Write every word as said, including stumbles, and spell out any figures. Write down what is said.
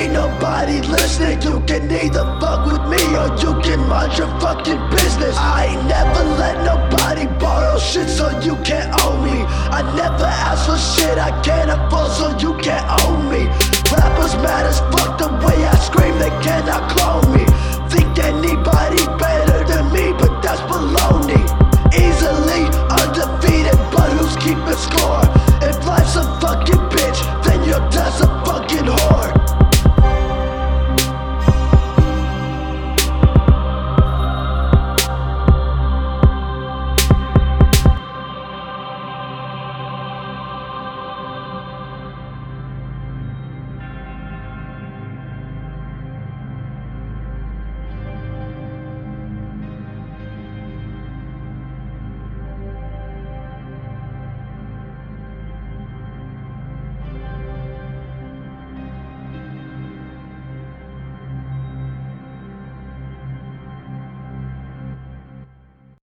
ain't nobody listening. You can either fuck with me or you can mind your fucking business. I ain't never let nobody borrow shit, so you can't owe me. I never ask for shit I can't afford, so you can't owe me. Rappers